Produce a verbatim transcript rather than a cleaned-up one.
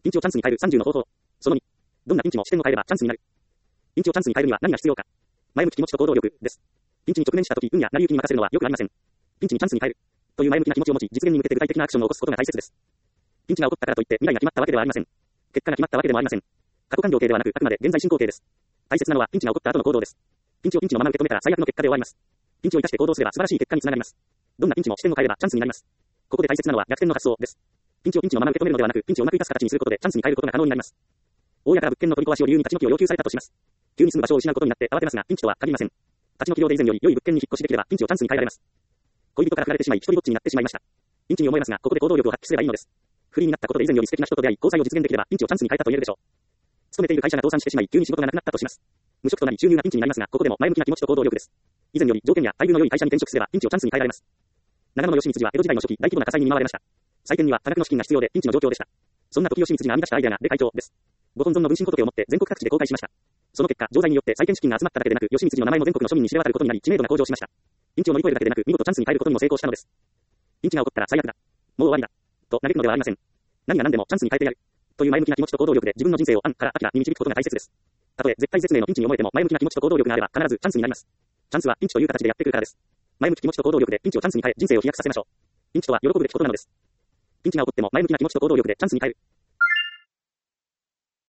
ピンチをチャンスに変えるさんじゅうの方法。そのに。どんなピンチも視点を変えればチャンスになる。ピンチをチャンスに変えるには何が必要か。前向き気持ちと行動力です。ピンチに直面した時、運や成り行きに任せるのはよくありません。ピンチにチャンスに変える。という前向きな気持ちを持ち、実現に向けて具体的なアクションを起こすことが大切です。ピンチが起こったからといって未来が決まったわけではありません。結果が決まったわけでもありません。過去完了形ではなく、あくまで現在進行形です。大切なのはピンチが起こった後の行動です。ピンチをピンチのまま受け止めたら最悪の結果で終わります。ピンチを生かして行動すれば素晴らしい結果につながります。どんなピンチも視点を変えればチャンスになります。ここで大切なのは逆転の発想です。ピンチをピンチのまま受け止めるのではなく、ピンチをうまく生かす形にすることでチャンスに変えることが可能になります。大家から物件の取り壊しを理由に立ち退きを要求されたとします。急に住む場所を失うことになって慌てますが、ピンチとは限りません。立ち退き料で以前より良い物件に引っ越しできればピンチをチャンスに変えられます。恋人から振られてしまい、一人ぼっちになってしまいました。ピンチに思えますが、ここで行動力を発揮すればいいのです。フリーになったことで以前より素敵な人と出会い、交際を実現できればピンチをチャンスに変えたと言えるでしょう。勤めている会社が倒産してしまい、急に仕事がなくなったとします。無職となり収入がピンチになりますが、ここでも前向きな気持ちと行動力です。以前より条件や待遇の良い会社に転職すればピンチをチャンスに変えられます。長野の吉光は江戸時代の初期、大規模な火災に見舞われました。再建には多額の資金が必要でピンチの状況でした。そんな時吉光が編み出したアイデアがで会長です。ご本尊の分身仏を持って全国各地で公開しました。その結果、錠剤によって再建資金が集まっただけでなく、吉光の名前も全国の庶民に知れ渡ることになり、知名度が向上しました。ピンチを乗り越えるだけでなく、見事チャンスに変えることにも成功したのです。ピンチが起こったら最悪だ。もう終わりだ。と嘆くのではありません。何が何でもチャンスに変えてやる。という前向きな気持ちと行動力で自分の人生を安から明に導くことが大切です。たとえ絶体絶命のピンチに思えても前向きな気持ちと行動力があれば必ずチャンスになります。チャンスはピンチという形でやってくるからです。前向き気持ちと行動力でピンチをチャンスに変え、人生を飛躍させましょう。ピンチとは喜ぶべきことなのです。ピンチが起こっても前向きな気持ちと行動力でチャンスに変える。